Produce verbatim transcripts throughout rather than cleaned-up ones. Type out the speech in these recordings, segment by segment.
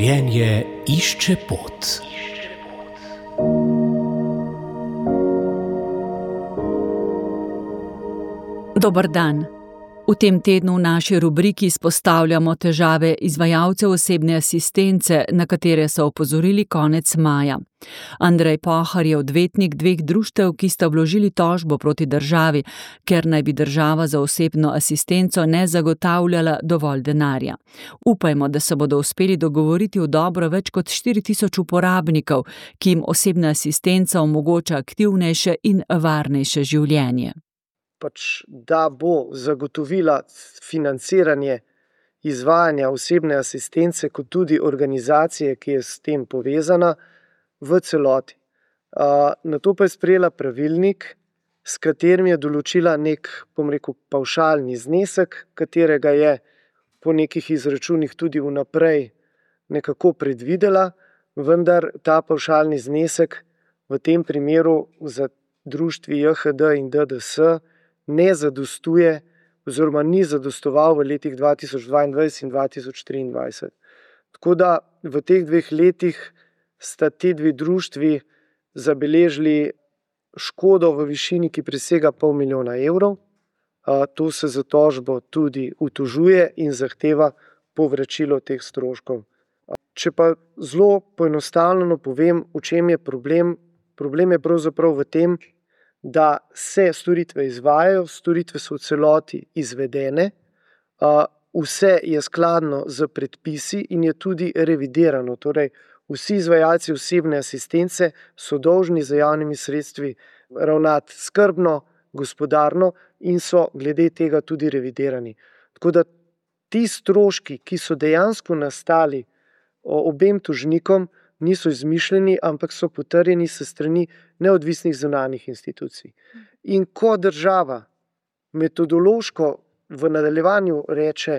Življenje išče pot. Dober dan. V tem tednu v naši rubriki izpostavljamo težave izvajalcev osebne asistence, na katere so opozorili konec maja. Andrej Pohar je odvetnik dveh društev, ki sta vložili tožbo proti državi, ker naj bi država za osebno asistenco ne zagotavljala dovolj denarja. Upajmo, da se bodo uspeli dogovoriti v dobro več kot štiri tisoč uporabnikov, ki jim osebna asistenca omogoča aktivnejše in varnejše življenje. Pač, da bo zagotovila financiranje izvajanja osebne asistence kot tudi organizacije, ki je s tem povezana, v celoti. Na to pa je sprejela pravilnik, s katerim je določila nek, bom rekel, pavšalni znesek, katerega je po nekih izračunih tudi vnaprej nekako predvidela, vendar ta pavšalni znesek v tem primeru za društvi J H D in D D S ne zadostuje oziroma ni zadostoval v letih dva tisoč dvaindvajset in dva tisoč triindvajset. Tako da v teh dveh letih sta ti dve društvi zabeležili škodo v višini, ki presega pol milijona evrov. To se za tožbo tudi utožuje in zahteva povračilo teh stroškov. Če pa zelo poenostavljeno povem, v čem je problem, problem je pravzaprav v tem, da se storitve izvajajo, storitve so v celoti izvedene, vse je skladno z predpisi in je tudi revidirano. Torej, vsi izvajalci osebne asistence so dolžni z javnimi sredstvi ravnati skrbno, gospodarno in so glede tega tudi revidirani. Tako da ti stroški, ki so dejansko nastali obem tožnikom, niso izmišljeni, ampak so potrjeni s strani neodvisnih zunanjih institucij. In ko država metodološko v nadaljevanju reče,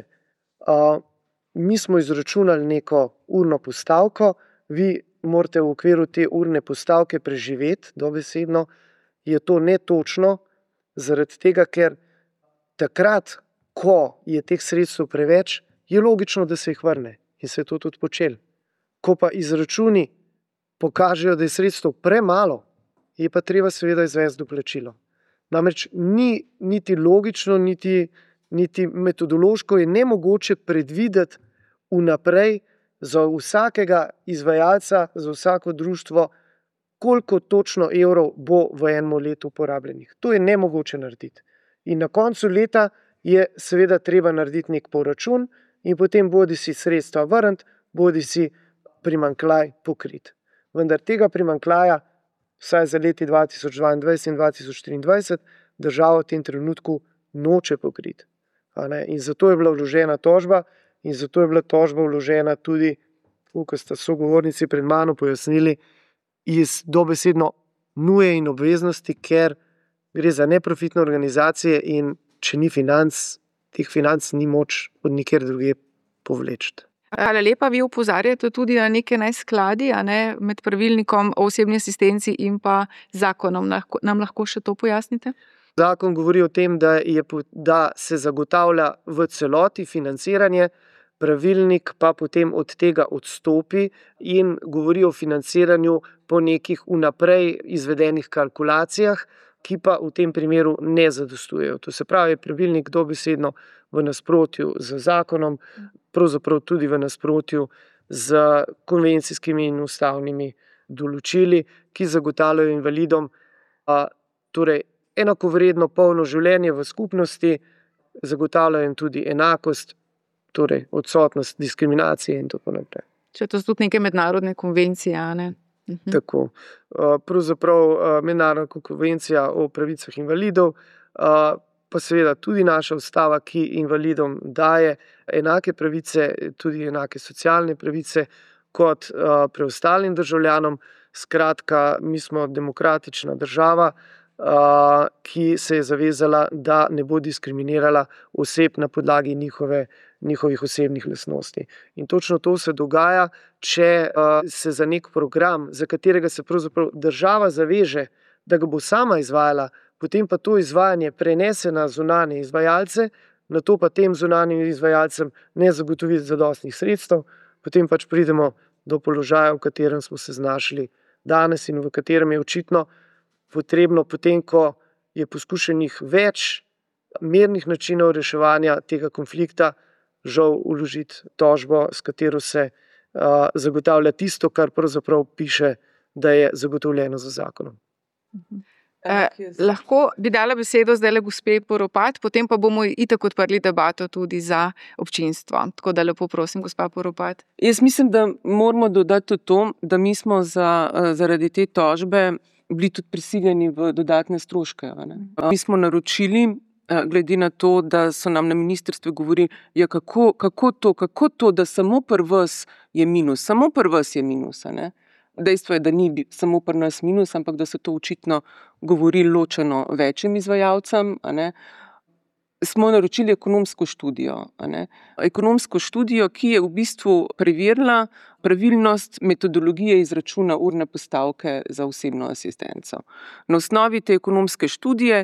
mi smo izračunali neko urno postavko, vi morate v okviru te urne postavke preživeti, dobesedno, je to netočno, zaradi tega, ker takrat, ko je teh sredstev preveč, je logično, da se jih vrne in se je to tudi počelo. Ko pa izračuni pokažejo, da je sredstev premalo, je pa treba seveda izvesti doplačilo. Namreč ni niti logično, niti, niti metodološko je nemogoče predvideti vnaprej za vsakega izvajalca, za vsako društvo, koliko točno evrov bo v enem letu porabljenih. To je nemogoče narediti. In na koncu leta je seveda treba narediti nek poračun in potem bodi si sredstva vrniti, bodi si primanjkljaj pokrit. Vendar tega primanjkljaja, vsaj za leti dva tisoč dvaindvajset in dva tisoč triindvajset, država v tem trenutku noče pokriti. In zato je bila vložena tožba in zato je bila tožba vložena tudi, kot sta sogovornici pred mano pojasnili, iz dobesedno nuje in obveznosti, ker gre za neprofitne organizacije in če ni financ, teh financ ni moč od nikjer drugje povleči. Hvala lepa, vi opozarjate tudi na neke neskladje, a ne, med pravilnikom o osebni asistenci in pa zakonom. Nam lahko še to pojasnite? Zakon govori o tem, da, je, da se zagotavlja v celoti financiranje, pravilnik pa potem od tega odstopi in govori o financiranju po nekih vnaprej izvedenih kalkulacijah, ki pa v tem primeru ne zadostujejo. To se pravi, pravilnik dobesedno v nasprotju z zakonom, pravzaprav tudi v nasprotju z konvencijskimi in ustavnimi določili, ki zagotavljajo invalidom a, torej enakovredno polno življenje v skupnosti, zagotavljajo tudi enakost, torej odsotnost diskriminacije in tako naprej. Če to so tudi neke mednarodne konvencije, a ne? Mhm. Tako. Pravzaprav mednarodna konvencija o pravicah invalidov, pa seveda tudi naša ustava, ki invalidom daje enake pravice, tudi enake socialne pravice kot preostalim državljanom. Skratka, mi smo demokratična država, ki se je zavezala, da ne bo diskriminirala oseb na podlagi njihove, njihovih osebnih lastnosti. In točno to se dogaja, če se za nek program, za katerega se pravzaprav država zaveže, da ga bo sama izvajala, potem pa to izvajanje prenese na zunanje izvajalce, nato pa tem zunanjim izvajalcem ne zagotovi zadostnih sredstev, potem pač pridemo do položaja, v katerem smo se znašli danes in v katerem je očitno potrebno, potem ko je poskušenih več mirnih načinov reševanja tega konflikta, žal vložiti tožbo, s katero se uh, zagotavlja tisto, kar pravzaprav piše, da je zagotovljeno z zakonom. Eh, lahko bi dala besedo zdaj le gospe Poropat, potem pa bomo itak odprli debato tudi za občinstvo. Tako da lepo prosim, gospa Poropat. Jaz mislim, da moramo dodati to, da mi smo za, zaradi te tožbe bili tudi prisiljeni v dodatne stroške. Ne? Mi smo naročili, glede na to, da so nam na ministrstvu govorili, ja, kako, kako, to, kako to, da samo pri vas je minus, samo pri vas je minus. Ne? Dejstvo je, da ni samo pri nas minus, ampak da so to očitno govorili ločeno večjim izvajalcem. A ne? Smo naročili ekonomsko študijo. A ne? Ekonomsko študijo, ki je v bistvu preverila pravilnost metodologije izračuna urne postavke za osebno asistenco. Na osnovi te ekonomske študije,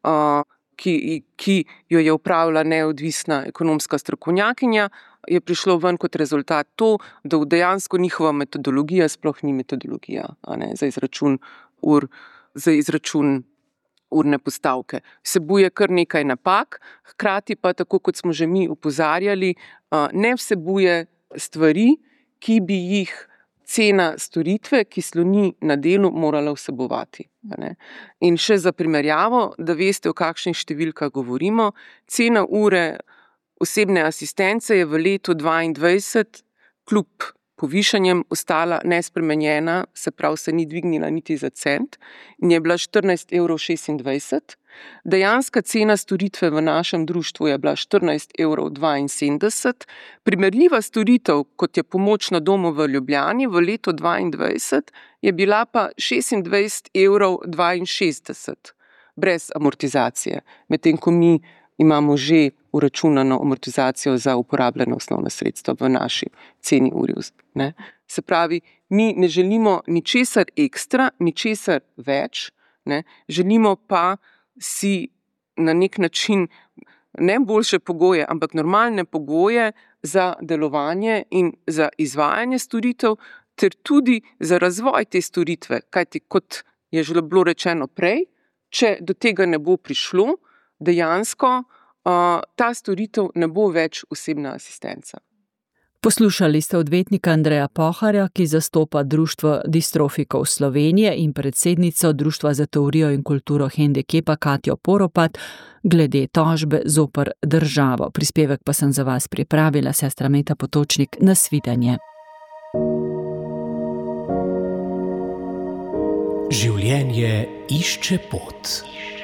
ki, ki jo je opravila neodvisna ekonomska strokovnjakinja, je prišlo ven kot rezultat to, da dejansko njihova metodologija sploh ni metodologija, a ne, za izračun ur, za izračun urne postavke. Vsebuje kar nekaj napak, hkrati pa, tako kot smo že mi opozarjali, ne vsebuje stvari, ki bi jih cena storitve, ki sloni na delu, morala vsebovati. A ne. In še za primerjavo, da veste, o kakšnih številkah govorimo, cena ure osebne asistence je v letu dvaindvajset kljub povišanjem ostala nespremenjena, se pravi, se ni dvignila niti za cent in je bila štirinajst evrov šestindvajset. Dejanska cena storitve v našem društvu je bila štirinajst evrov dvainsedemdeset. Primerljiva storitev, kot je pomoč na domu v Ljubljani v letu dvaindvajset, je bila pa šestindvajset evrov dvainšestdeset brez amortizacije, medtem ko mi imamo že uračunano amortizacijo za uporabljene osnovna sredstva v naši ceni uri. Ne? Se pravi, mi ne želimo ničesar ekstra, ničesar več, ne? Želimo pa si na nek način ne boljše pogoje, ampak normalne pogoje za delovanje in za izvajanje storitev, ter tudi za razvoj te storitve, kajti kot je že bilo rečeno prej, če do tega ne bo prišlo, dejansko uh, ta storitev ne bo več osebna asistenca. Poslušali ste odvetnika Andreja Poharja, ki zastopa Društvo distrofikov Slovenije, in predsednico Društva za teorijo in kulturo hendikepa Katjo Poropat glede tožbe zoper državo. Prispevek pa sem za vas pripravila sestra Meta Potočnik. Nasvidenje. Življenje išče pot.